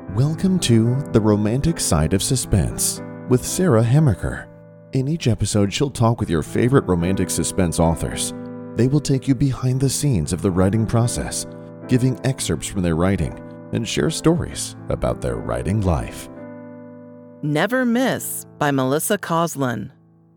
Welcome to The Romantic Side of Suspense with Sarah Hemaker. In each episode, she'll talk with your favorite romantic suspense authors. They will take you behind the scenes of the writing process, giving excerpts from their writing, and share stories about their writing life. Never Miss by Melissa Coslin.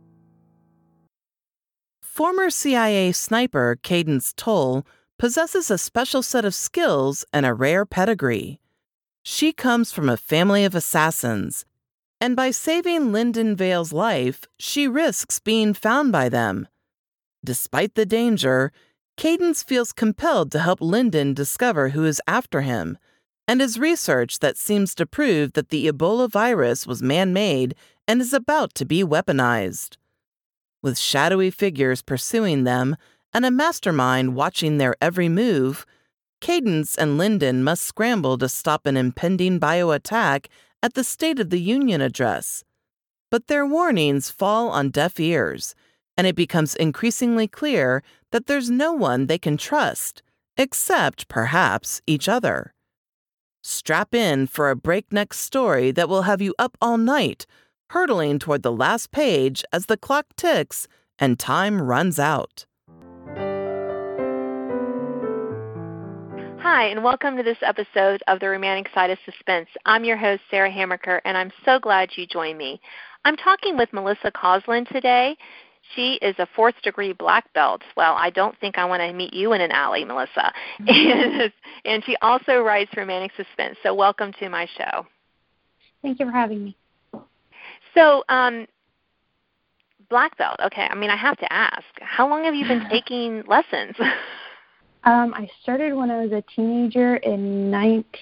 Former CIA sniper Cadence Toll possesses a special set of skills and a rare pedigree. She comes from a family of assassins, and by saving Lyndon Vale's life, she risks being found by them. Despite the danger, Cadence feels compelled to help Lyndon discover who is after him, and his research that seems to prove that the Ebola virus was man-made and is about to be weaponized. With shadowy figures pursuing them and a mastermind watching their every move, Cadence and Lyndon must scramble to stop an impending bio-attack at the State of the Union address. But their warnings fall on deaf ears, and it becomes increasingly clear that there's no one they can trust, except, perhaps, each other. Strap in for a breakneck story that will have you up all night, hurtling toward the last page as the clock ticks and time runs out. Hi, and welcome to this episode of The Romantic Side of Suspense. I'm your host, Sarah Hemaker, and I'm so glad you joined me. I'm talking with Melissa Coslin today. She is a fourth-degree black belt. Well, I don't think I want to meet you in an alley, Melissa. And she also writes romantic suspense. So welcome to my show. Thank you for having me. So, black belt. Okay, I have to ask, how long have you been taking lessons? I started when I was a teenager in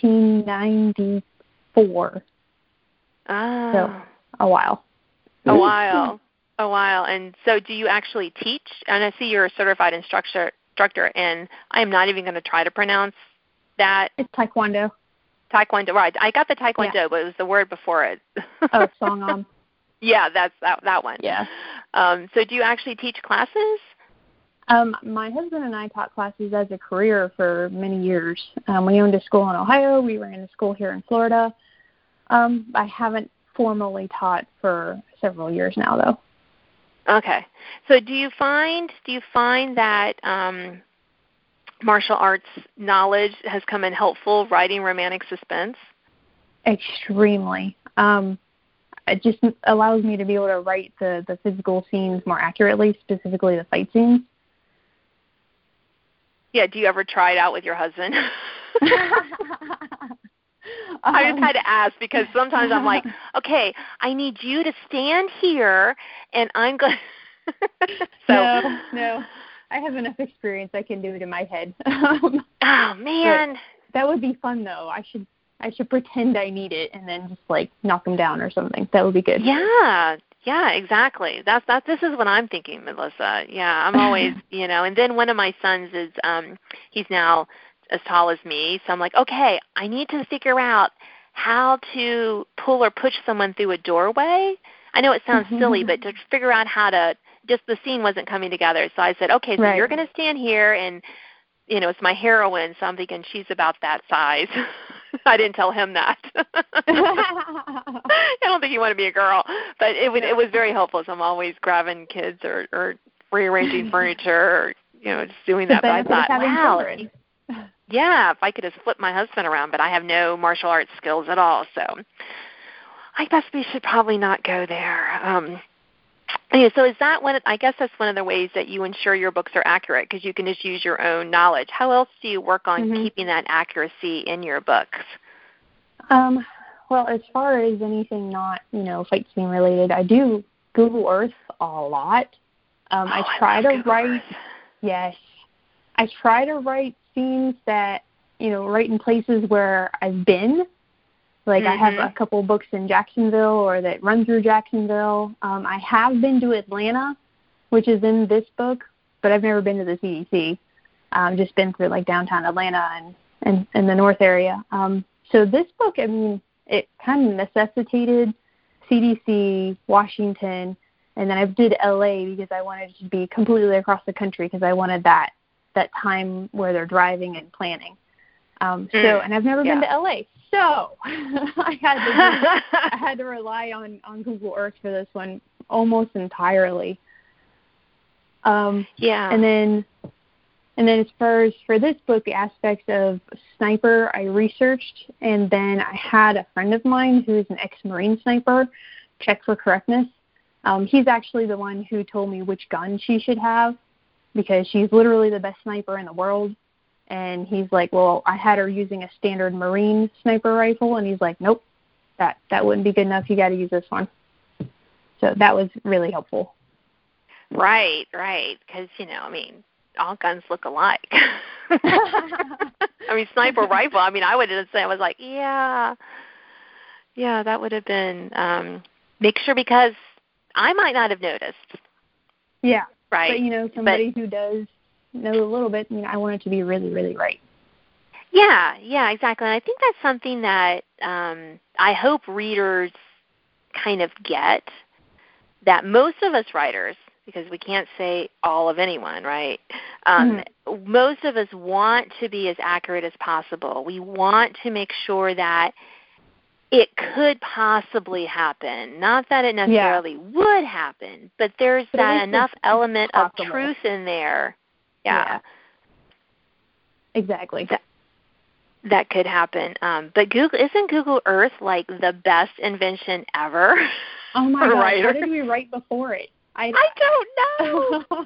1994. Oh. So, a while. A while. And so do you actually teach? And I see you're a certified instructor, and I am not even going to try to pronounce that. It's Taekwondo. Taekwondo, right. I got the Taekwondo, but it was the word before it. Oh, Songam. Yeah, that's that one. Yeah. So do you actually teach classes? My husband and I taught classes as a career for many years. We owned a school in Ohio. We ran a school here in Florida. I haven't formally taught for several years now, though. Okay. So do you find that martial arts knowledge has come in helpful writing romantic suspense? Extremely. It just allows me to be able to write the physical scenes more accurately, specifically the fight scenes. Yeah, do you ever try it out with your husband? I just had to ask because sometimes I'm like, okay, I need you to stand here, and I'm going No. I have enough experience. I can do it in my head. Oh, man. But that would be fun, though. I should pretend I need it and then just, knock them down or something. That would be good. Yeah, exactly. This is what I'm thinking, Melissa. Yeah, I'm always, and then one of my sons is, he's now as tall as me, so I'm like, okay, I need to figure out how to pull or push someone through a doorway. I know it sounds silly, but to figure out how to, just the scene wasn't coming together. So I said, okay, so you're going to stand here, and, it's my heroine, so I'm thinking she's about that size. I didn't tell him that. I don't think he wanted to be a girl, but it was very helpful. So I'm always grabbing kids or rearranging furniture or just doing that. But I thought, wow, yeah, if I could just flip my husband around, but I have no martial arts skills at all. So I guess we should probably not go there. So is that I guess that's one of the ways that you ensure your books are accurate, because you can just use your own knowledge. How else do you work on keeping that accuracy in your books? Well, as far as anything not, fight scene related, I do Google Earth a lot. I try to write, yes, I try to write scenes that, right in places where I've been. I have a couple books in Jacksonville or that run through Jacksonville. I have been to Atlanta, which is in this book, but I've never been to the CDC. Just been through downtown Atlanta and the north area. So this book, it kind of necessitated CDC, Washington, and then I did LA because I wanted it to be completely across the country because I wanted that time where they're driving and planning. And I've never been to LA, so I had to rely on Google Earth for this one almost entirely. And then as far as for this book, the aspects of sniper, I researched, and then I had a friend of mine who's an ex-Marine sniper check for correctness. He's actually the one who told me which gun she should have, because she's literally the best sniper in the world. And he's like, well, I had her using a standard Marine sniper rifle, and he's like, nope, that wouldn't be good enough. You got to use this one. So that was really helpful. Right, because, all guns look alike. Sniper rifle, I would have said, I was like, yeah, that would have been, make sure, because I might not have noticed. Yeah. Right. But, somebody who does know a little bit, I want it to be really, really right. Yeah, exactly. And I think that's something that I hope readers kind of get, that most of us writers, because we can't say all of anyone, right? Most of us want to be as accurate as possible. We want to make sure that it could possibly happen. Not that it necessarily would happen, but there's that enough element of truth in there. Yeah. Exactly. That could happen. But isn't Google Earth like the best invention ever? Oh my God! What did we write before it? I don't know. Because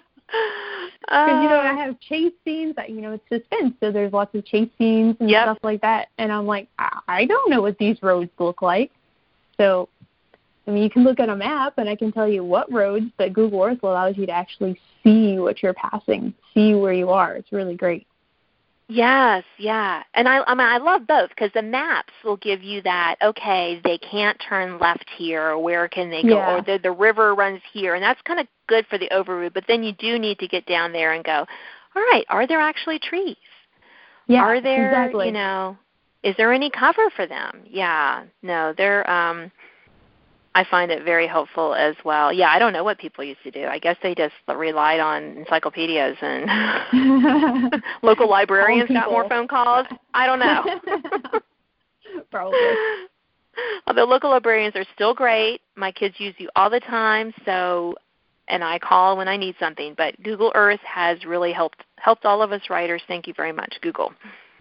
I have chase scenes that it's suspense, so there's lots of chase scenes and stuff like that. And I'm like, I don't know what these roads look like. So, you can look at a map and I can tell you what roads, but Google Earth allows you to actually see what you're passing, see where you are. It's really great. Yes, yeah. And I love both, because the maps will give you that, okay, they can't turn left here, or where can they go, or the river runs here, and that's kind of good for the overview, but then you do need to get down there and go, all right, are there actually trees? Yeah, are there, exactly. Is there any cover for them? Yeah, no, they're, I find it very helpful as well. Yeah, I don't know what people used to do. I guess they just relied on encyclopedias, and local librarians got more phone calls. I don't know. Probably. Although local librarians are still great. My kids use you all the time, and I call when I need something. But Google Earth has really helped all of us writers. Thank you very much, Google.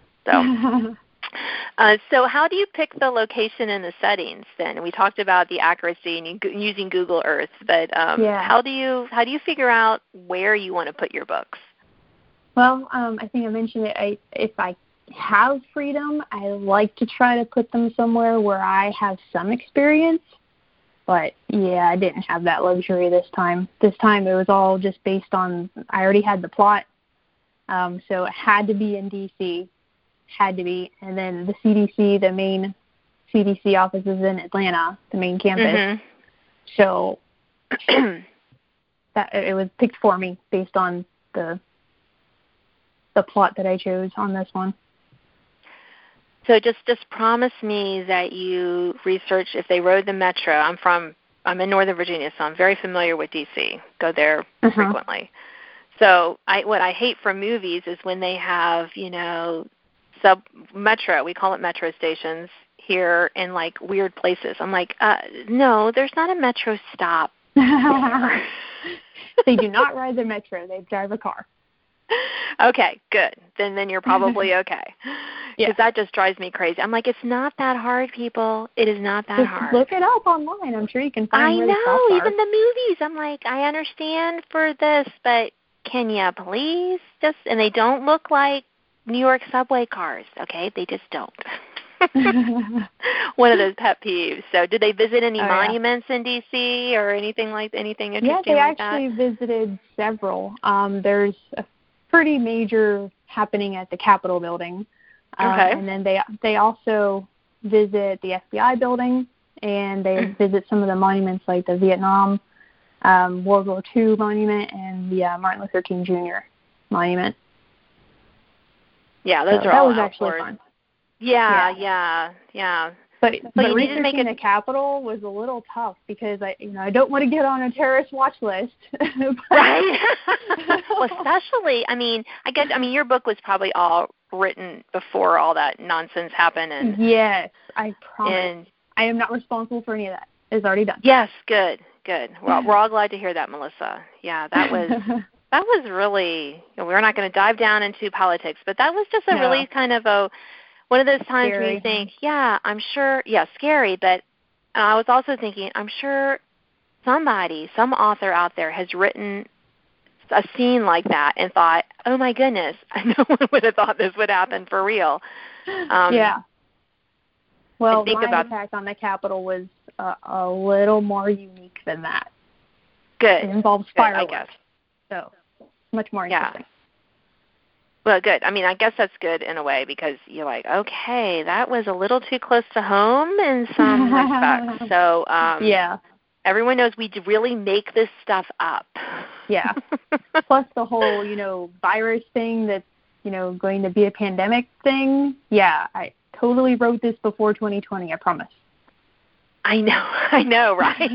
So how do you pick the location and the settings then? We talked about the accuracy and using Google Earth, but how do you figure out where you want to put your books? Well, I think I mentioned it. If I have freedom, I like to try to put them somewhere where I have some experience. But, I didn't have that luxury this time. This time it was all just based on, I already had the plot, so it had to be in D.C., had to be, and then the CDC, the main CDC office is in Atlanta, the main campus. So that it was picked for me based on the plot that I chose on this one. So just promise me that you research if they rode the Metro. I'm in Northern Virginia, so I'm very familiar with DC. Go there frequently. So what I hate from movies is when they have, Metro, we call it Metro stations here in like weird places. I'm like, no, there's not a Metro stop. They do not ride the Metro. They drive a car. Okay, good. Then you're probably okay. Because that just drives me crazy. I'm like, it's not that hard, people. It is not that hard. Look it up online. I'm sure you can find where the stops are. I know, even the movies. I'm like, I understand for this, but can you please just, and they don't look like New York subway cars, okay? They just don't. One of those pet peeves. So did they visit any monuments in D.C. or anything interesting like that? Yeah, they actually visited several. There's a pretty major happening at the Capitol building. And then they also visit the FBI building, and they visit some of the monuments like the Vietnam, World War II monument, and the Martin Luther King Jr. monument. Yeah, those are all that was actually fun. Yeah. But researching the Capitol was a little tough because I don't want to get on a terrorist watch list. Right. Well, especially, your book was probably all written before all that nonsense happened. And yes, I promise. And I am not responsible for any of that. It's already done. Yes, good. Well, we're all glad to hear that, Melissa. Yeah, that was really, we're not going to dive down into politics, but that was just a really kind of one of those times where you think, I'm sure, scary, but I was also thinking, I'm sure some author out there has written a scene like that and thought, oh my goodness, no one would have thought this would happen for real. Well, my attack on the Capitol was a little more unique than that. Good. It involves fireworks. I guess. So much more interesting. Well, good. I mean, I guess that's good in a way because you're like, okay, that was a little too close to home in some respects. So everyone knows we really make this stuff up. Yeah. Plus the whole, virus thing that's, going to be a pandemic thing. Yeah, I totally wrote this before 2020, I promise. I know, right?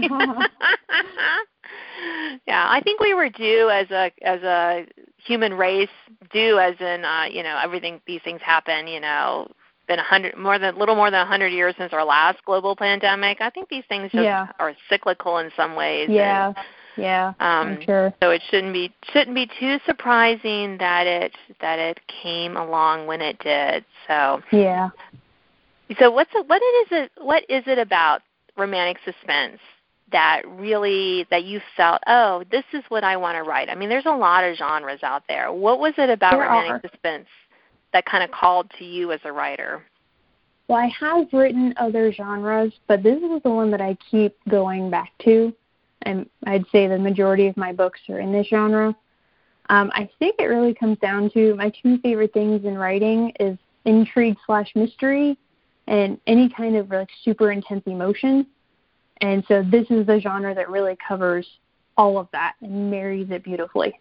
Yeah, I think we were due as a human race, due as in everything, these things happen. Been a little more than 100 years since our last global pandemic. I think these things just are cyclical in some ways. Yeah, I'm sure. So it shouldn't be too surprising that it came along when it did. So yeah. So what is it about romantic suspense that you felt, oh, this is what I want to write? I mean, there's a lot of genres out there. What was it about romantic suspense that kind of called to you as a writer? Well, I have written other genres, but this is the one that I keep going back to, and I'd say the majority of my books are in this genre. I think it really comes down to my two favorite things in writing is intrigue/mystery and any kind of super intense emotion. And so this is the genre that really covers all of that and marries it beautifully.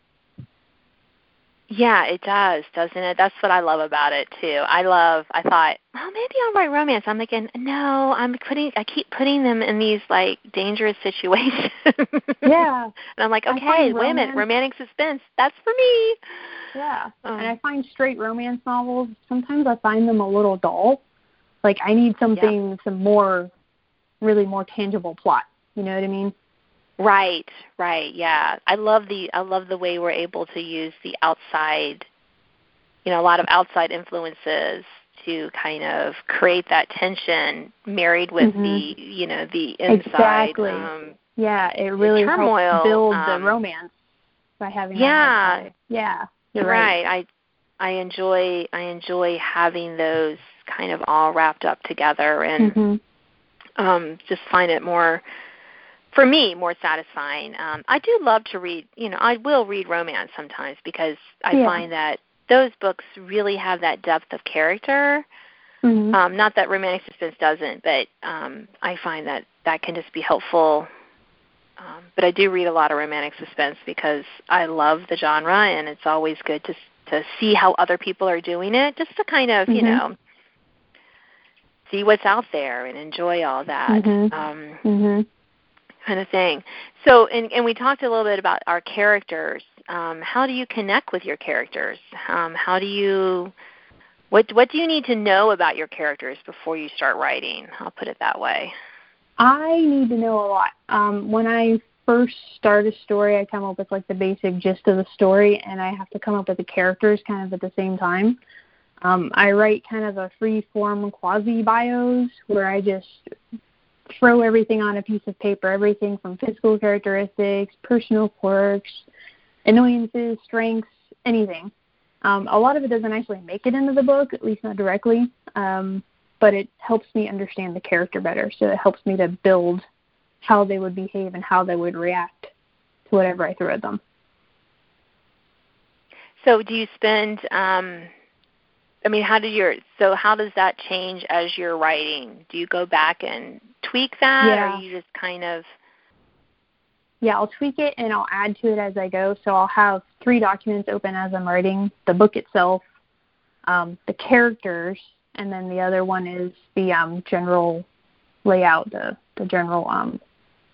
Yeah, it does, doesn't it? That's what I love about it too. I thought, oh, maybe I'll write romance. I'm thinking, no, I keep putting them in these dangerous situations. Yeah. And I'm like, okay, wait a minute, romantic suspense, that's for me. Yeah. And I find straight romance novels, sometimes I find them a little dull. I need something, some more, really more tangible plot. You know what I mean? Right, yeah. I love the way we're able to use the outside, a lot of outside influences to kind of create that tension married with the inside. Exactly. It really turmoil, helps build the romance by having that outside. Yeah, you're right. I enjoy having those kind of all wrapped up together and just find it more, for me, more satisfying. I do love to read, I will read romance sometimes because I find that those books really have that depth of character. Not that romantic suspense doesn't, but I find that can just be helpful. But I do read a lot of romantic suspense because I love the genre, and it's always good to see how other people are doing it, just to kind of, see what's out there and enjoy all that kind of thing. So, and we talked a little bit about our characters. How do you connect with your characters? What do you need to know about your characters before you start writing? I'll put it that way. I need to know a lot. When I first start a story, I come up with the basic gist of the story, and I have to come up with the characters kind of at the same time. I write kind of a free-form quasi-bios where I just throw everything on a piece of paper, everything from physical characteristics, personal quirks, annoyances, strengths, anything. A lot of it doesn't actually make it into the book, at least not directly, but it helps me understand the character better. So it helps me to build how they would behave and how they would react to whatever I throw at them. So do you spend how does that change as you're writing? Do you go back and tweak that, or you just kind of... Yeah, I'll tweak it and I'll add to it as I go. So I'll have 3 documents open as I'm writing: the book itself, the characters, and then the other one is the general layout, the general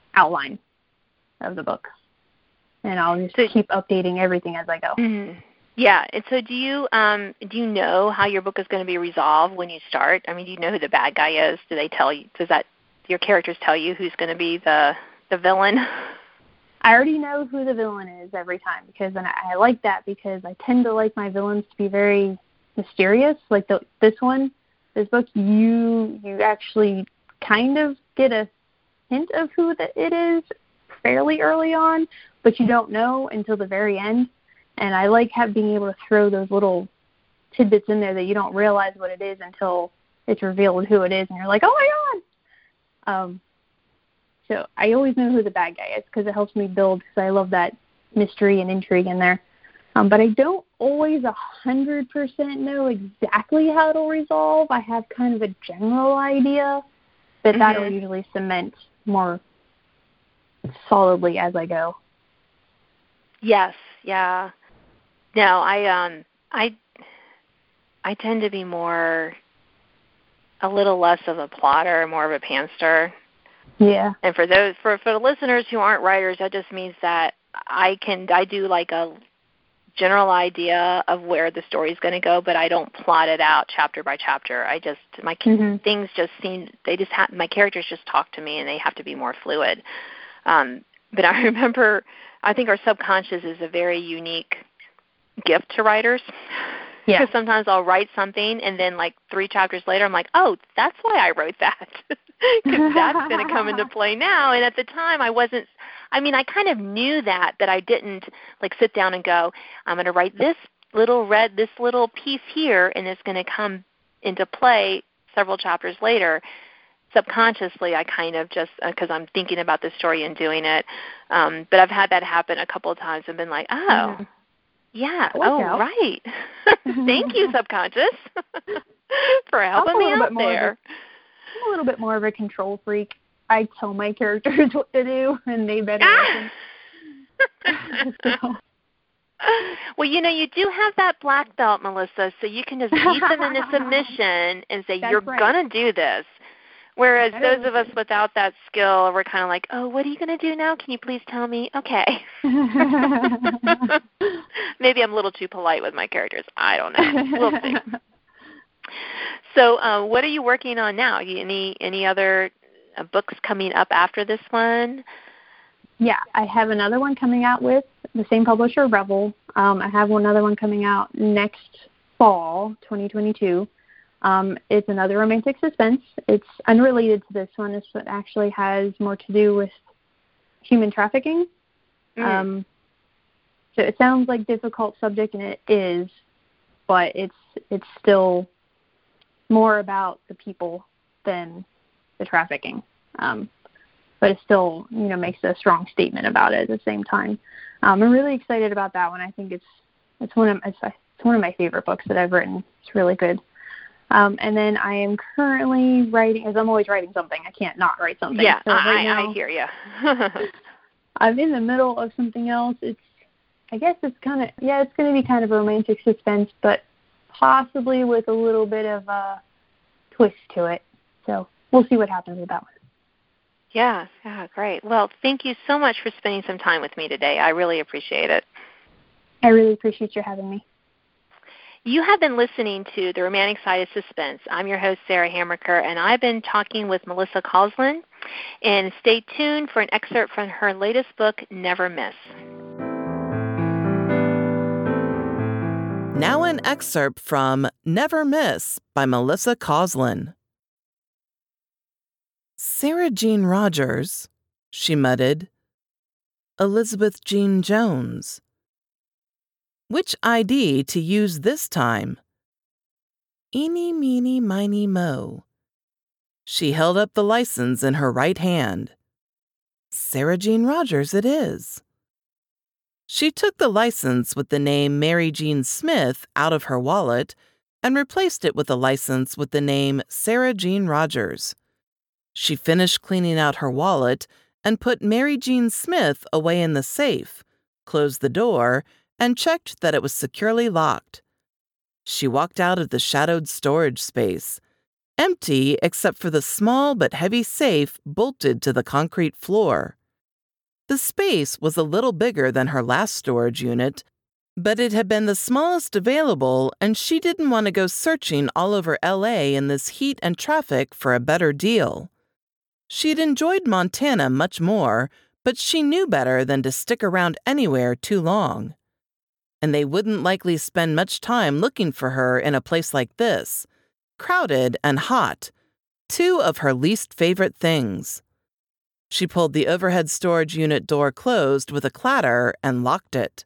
outline of the book. And I'll just keep updating everything as I go. Yeah, and so do you know how your book is going to be resolved when you start? I mean, do you know who the bad guy is? Do they tell you? Does your characters tell you who's going to be the villain? I already know who the villain is every time, because and I like that, because I tend to like my villains to be very mysterious. Like this book, you actually kind of get a hint of who it is fairly early on, but you don't know until the very end. And I like being able to throw those little tidbits in there that you don't realize what it is until it's revealed who it is, and you're like, oh my god! So I always know who the bad guy is, because it helps me build, because I love that mystery and intrigue in there. But I don't always 100% know exactly how it'll resolve. I have kind of a general idea, but that'll usually cement more solidly as I go. Yes, yeah. No, I tend to be a little less of a plotter, more of a pantser. Yeah. And for the listeners who aren't writers, that just means that I do like a general idea of where the story is going to go, but I don't plot it out chapter by chapter. Things just my characters just talk to me, and they have to be more fluid. But I remember, I think our subconscious is a very unique gift to writers. Yeah. Because sometimes I'll write something, and then like 3 chapters later, I'm like, oh, that's why I wrote that. Because that's going to come into play now. And at the time, I kind of knew that, but I didn't like sit down and go, I'm going to write this little piece here, and it's going to come into play several chapters later. Subconsciously, I kind of just, because I'm thinking about the story and doing it. But I've had that happen a couple of times and been like, oh, yeah, right. Thank you, subconscious, for helping me out there. I'm a little bit more of a control freak. I tell my characters what to do, and they better listen. So. Well, you do have that black belt, Melissa, so you can just beat them into submission and say, you're going to do this. Whereas those of us without that skill, we're kind of like, oh, what are you going to do now? Can you please tell me? Okay. Maybe I'm a little too polite with my characters. I don't know. We'll see. So what are you working on now? Any other books coming up after this one? Yeah, I have another one coming out with the same publisher, Rebel. I have another one coming out next fall, 2022. It's another romantic suspense. It's unrelated to this one. It actually has more to do with human trafficking. So it sounds like a difficult subject, and it is, but it's still more about the people than the trafficking. But it still, makes a strong statement about it at the same time. I'm really excited about that one. I think it's one of my favorite books that I've written. It's really good. And then I am currently writing, as I'm always writing something. I can't not write something. Yeah, so I hear you. I'm in the middle of something else. It's going to be kind of a romantic suspense, but possibly with a little bit of a twist to it. So we'll see what happens with that one. Yeah, great. Well, thank you so much for spending some time with me today. I really appreciate it. I really appreciate you having me. You have been listening to The Romantic Side of Suspense. I'm your host, Sarah Hamriker, and I've been talking with Melissa Coslin. And stay tuned for an excerpt from her latest book, Never Miss. Now an excerpt from Never Miss by Melissa Coslin. Sarah Jean Rogers, she muttered. Elizabeth Jean Jones. Which ID to use this time? Eeny, meeny, miny, mo. She held up the license in her right hand. Sarah Jean Rogers it is. She took the license with the name Mary Jean Smith out of her wallet and replaced it with a license with the name Sarah Jean Rogers. She finished cleaning out her wallet and put Mary Jean Smith away in the safe, closed the door, and checked that it was securely locked. She walked out of the shadowed storage space, empty except for the small but heavy safe bolted to the concrete floor. The space was a little bigger than her last storage unit, But it had been the smallest available, and she didn't want to go searching all over LA in this heat and traffic for a better deal. She'd enjoyed Montana much more, but she knew better than to stick around anywhere too long. And they wouldn't likely spend much time looking for her in a place like this, crowded and hot, two of her least favorite things. She pulled the overhead storage unit door closed with a clatter and locked it.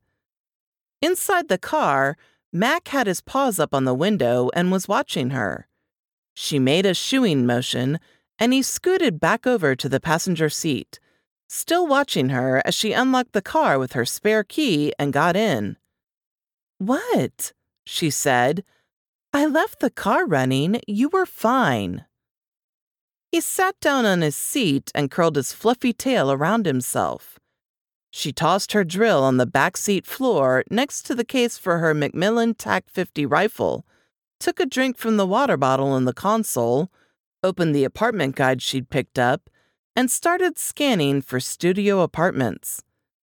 Inside the car, Mac had his paws up on the window and was watching her. She made a shooing motion, and he scooted back over to the passenger seat, still watching her as she unlocked the car with her spare key and got in. "What?" she said. "I left the car running. You were fine." He sat down on his seat and curled his fluffy tail around himself. She tossed her drill on the back seat floor next to the case for her Macmillan TAC-50 rifle, took a drink from the water bottle in the console, opened the apartment guide she'd picked up, and started scanning for studio apartments.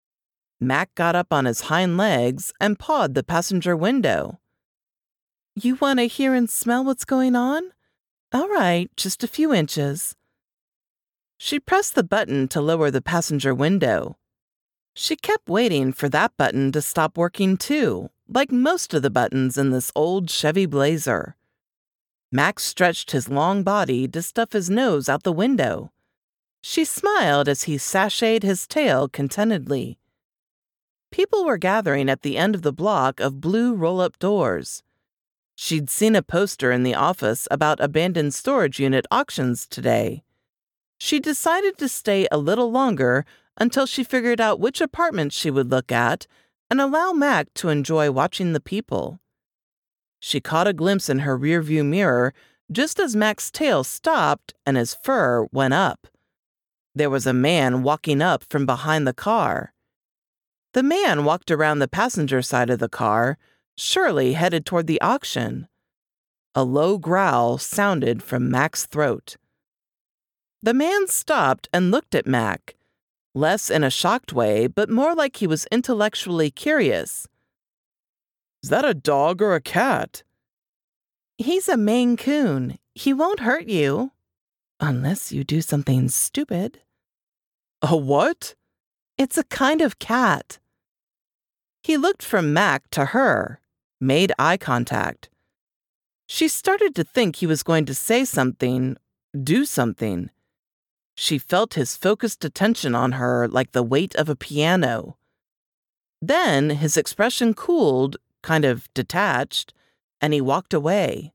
Mac got up on his hind legs and pawed the passenger window. "You want to hear and smell what's going on? All right, just a few inches." She pressed the button to lower the passenger window. She kept waiting for that button to stop working too, like most of the buttons in this old Chevy Blazer. Max stretched his long body to stuff his nose out the window. She smiled as he sashayed his tail contentedly. People were gathering at the end of the block of blue roll-up doors. She'd seen a poster in the office about abandoned storage unit auctions today. She decided to stay a little longer until she figured out which apartments she would look at and allow Mac to enjoy watching the people. She caught a glimpse in her rearview mirror just as Mac's tail stopped and his fur went up. There was a man walking up from behind the car. The man walked around the passenger side of the car, surely headed toward the auction. A low growl sounded from Mac's throat. The man stopped and looked at Mac, less in a shocked way, but more like he was intellectually curious. "Is that a dog or a cat?" "He's a Maine Coon. He won't hurt you. Unless you do something stupid." "A what?" "It's a kind of cat." He looked from Mac to her, made eye contact. She started to think he was going to say something, do something. She felt his focused attention on her like the weight of a piano. Then his expression cooled, kind of detached, and he walked away.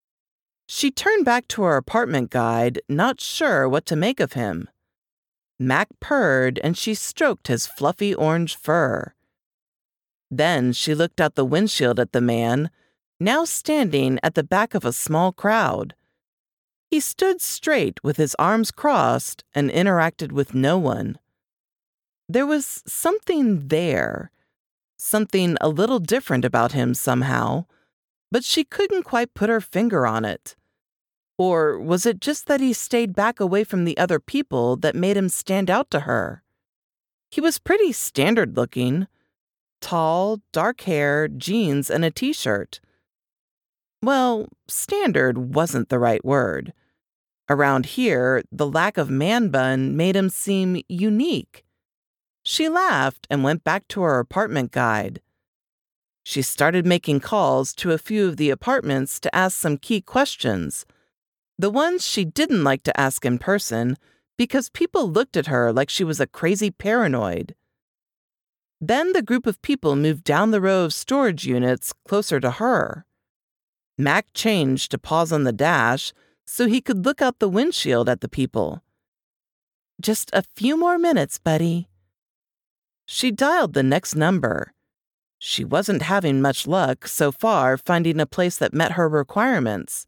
She turned back to her apartment guide, not sure what to make of him. Mac purred and she stroked his fluffy orange fur. Then she looked out the windshield at the man, now standing at the back of a small crowd. He stood straight with his arms crossed and interacted with no one. There was something there, something a little different about him somehow, but she couldn't quite put her finger on it. Or was it just that he stayed back away from the other people that made him stand out to her? He was pretty standard looking. Tall, dark hair, jeans, and a t-shirt. Well, standard wasn't the right word. Around here, the lack of man bun made him seem unique. She laughed and went back to her apartment guide. She started making calls to a few of the apartments to ask some key questions, the ones she didn't like to ask in person because people looked at her like she was a crazy paranoid. Then the group of people moved down the row of storage units closer to her. Mac changed to pause on the dash so he could look out the windshield at the people. "Just a few more minutes, buddy." She dialed the next number. She wasn't having much luck so far finding a place that met her requirements.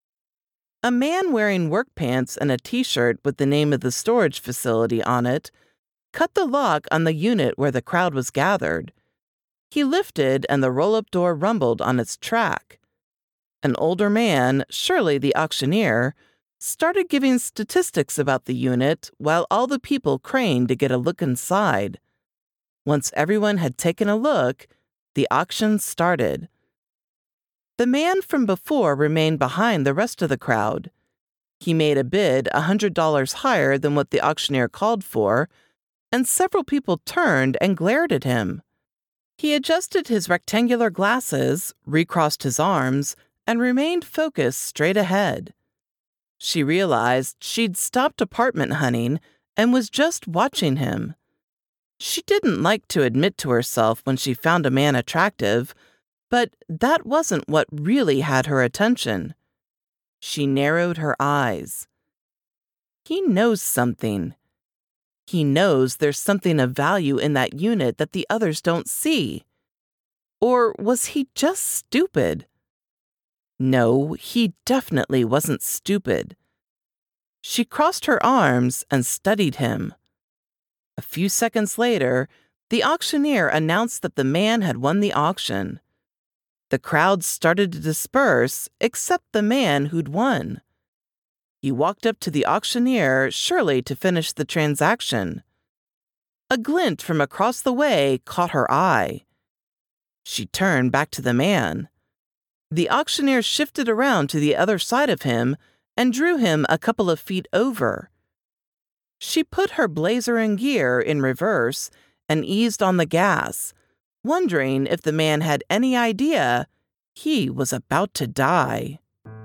A man wearing work pants and a t-shirt with the name of the storage facility on it cut the lock on the unit where the crowd was gathered. He lifted and the roll-up door rumbled on its track. An older man, surely the auctioneer, started giving statistics about the unit while all the people craned to get a look inside. Once everyone had taken a look, The auction started. The man from before remained behind the rest of the crowd. He made a bid $100 higher than what the auctioneer called for, and several people turned and glared at him. He adjusted his rectangular glasses, recrossed his arms, and remained focused straight ahead. She realized she'd stopped apartment hunting and was just watching him. She didn't like to admit to herself when she found a man attractive, but that wasn't what really had her attention. She narrowed her eyes. He knows something. He knows there's something of value in that unit that the others don't see. Or was he just stupid? No, he definitely wasn't stupid. She crossed her arms and studied him. A few seconds later, the auctioneer announced that the man had won the auction. The crowd started to disperse except the man who'd won. He walked up to the auctioneer, surely to finish the transaction. A glint from across the way caught her eye. She turned back to the man. The auctioneer shifted around to the other side of him and drew him a couple of feet over. She put her blazer and gear in reverse and eased on the gas, wondering if the man had any idea he was about to die.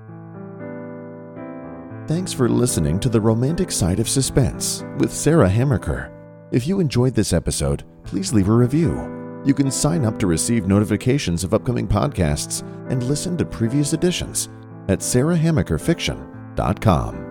Thanks for listening to The Romantic Side of Suspense with Sarah Hammaker. If you enjoyed this episode, please leave a review. You can sign up to receive notifications of upcoming podcasts and listen to previous editions at sarahhammakerfiction.com.